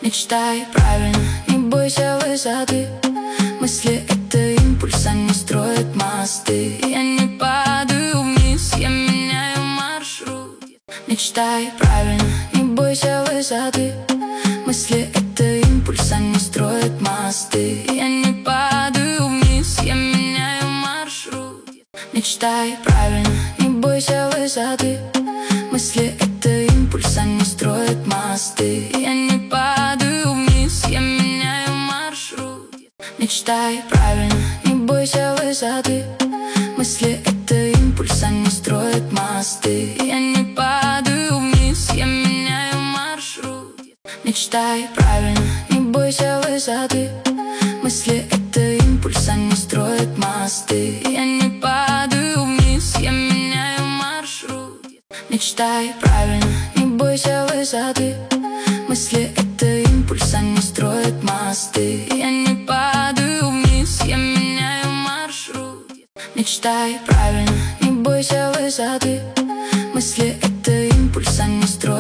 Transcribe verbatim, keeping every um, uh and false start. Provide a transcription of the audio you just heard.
Мечтай правильно, не бойся высоты. Мысли — это импульс, они строят мосты. Я не падаю вниз, я меняю маршрут. Мечтай правильно, не бойся высоты. Мысли — это импульс, они строят мосты. Я не падаю вниз, я меняю маршрут. Мечтай правильно, не бойся высоты. Мысли — это импульс, они строят мосты. Я не падаю вниз, я меняю маршрут. Мечтай правильно, не бойся высоты. Мысли — это импульс, они строят мосты. Я не падаю вниз, я меняю маршрут. Мечтай правильно, не бойся высоты. Мысли — это импульс, они строят мосты. Я не падаю вниз, я меняю маршрут. Мечтай правильно, не бойся высоты. Мысли — это импульс, они строят мосты. Я не падаю вниз, я меняю маршрут. Мечтай правильно, не бойся высоты. Мысли — это импульс, они строят